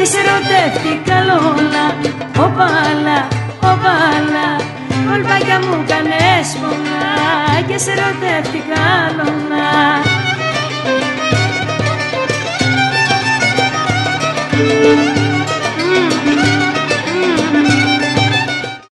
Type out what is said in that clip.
σε ερωτεύτηκα λόλα, οπάλα, οπάλα. Κολπάκια μου κάνες πολλά και σε ερωτεύτηκα λόλα.